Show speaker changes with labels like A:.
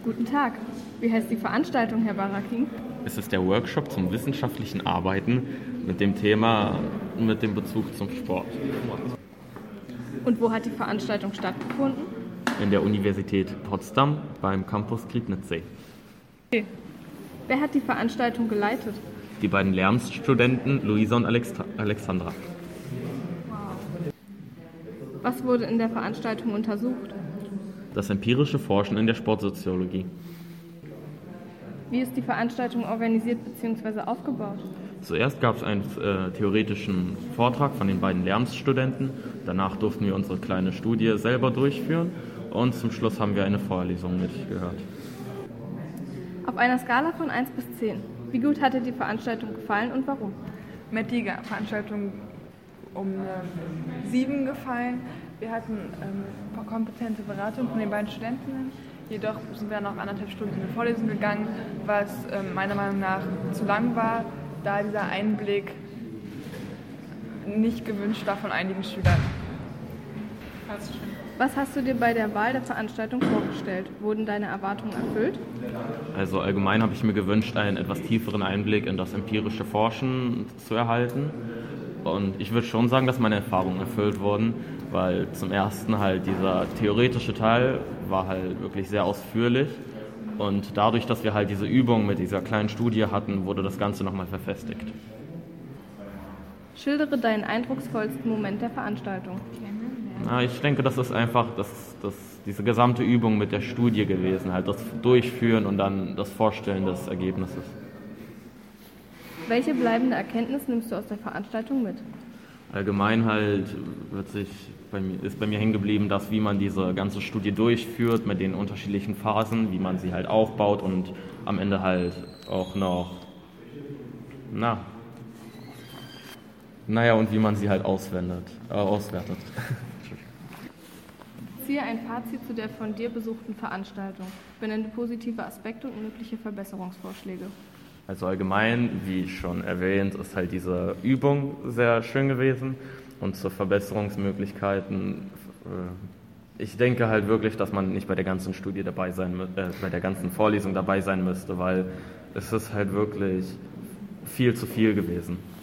A: Guten Tag. Wie heißt die Veranstaltung, Herr Barakin?
B: Es ist der Workshop zum wissenschaftlichen Arbeiten mit dem Thema, mit dem Bezug zum Sport.
A: Und wo hat die Veranstaltung stattgefunden?
B: In der Universität Potsdam beim Campus Griebnitzsee.
A: Okay. Wer hat die Veranstaltung geleitet?
B: Die beiden Lehramtsstudenten Luisa und Alexandra.
A: Was wurde in der Veranstaltung untersucht?
B: Das empirische Forschen in der Sportsoziologie.
A: Wie ist die Veranstaltung organisiert bzw. aufgebaut?
B: Zuerst gab es einen theoretischen Vortrag von den beiden Lehramtsstudenten. Danach durften wir unsere kleine Studie selber durchführen und zum Schluss haben wir eine Vorlesung mitgehört.
A: Auf einer Skala von 1 bis 10. Wie gut hat dir die Veranstaltung gefallen und warum?
C: Mir hat die Veranstaltung um 7 gefallen. Wir hatten kompetente Beratung von den beiden Studenten. Jedoch sind wir noch 1,5 Stunden in die Vorlesung gegangen, was meiner Meinung nach zu lang war, da dieser Einblick nicht gewünscht war von einigen Schülern.
A: Was hast du dir bei der Wahl der Veranstaltung vorgestellt? Wurden deine Erwartungen erfüllt?
B: Also allgemein habe ich mir gewünscht, einen etwas tieferen Einblick in das empirische Forschen zu erhalten. Und ich würde schon sagen, dass meine Erfahrungen erfüllt wurden, weil zum ersten halt dieser theoretische Teil war halt wirklich sehr ausführlich. Und dadurch, dass wir halt diese Übung mit dieser kleinen Studie hatten, wurde das Ganze nochmal verfestigt.
A: Schildere deinen eindrucksvollsten Moment der Veranstaltung.
B: Ich denke, das ist einfach diese gesamte Übung mit der Studie gewesen, halt das Durchführen und dann das Vorstellen des Ergebnisses.
A: Welche bleibende Erkenntnis nimmst du aus der Veranstaltung mit?
B: Allgemein halt ist bei mir hängen geblieben, dass wie man diese ganze Studie durchführt mit den unterschiedlichen Phasen, wie man sie halt aufbaut und am Ende halt auch noch, und wie man sie halt auswertet.
A: Ziehe ein Fazit zu der von dir besuchten Veranstaltung. Benenne positive Aspekte und mögliche Verbesserungsvorschläge.
B: Also allgemein, wie schon erwähnt, ist halt diese Übung sehr schön gewesen und zu Verbesserungsmöglichkeiten. Ich denke halt wirklich, dass man nicht bei der ganzen Studie bei der ganzen Vorlesung dabei sein müsste, weil es ist halt wirklich viel zu viel gewesen.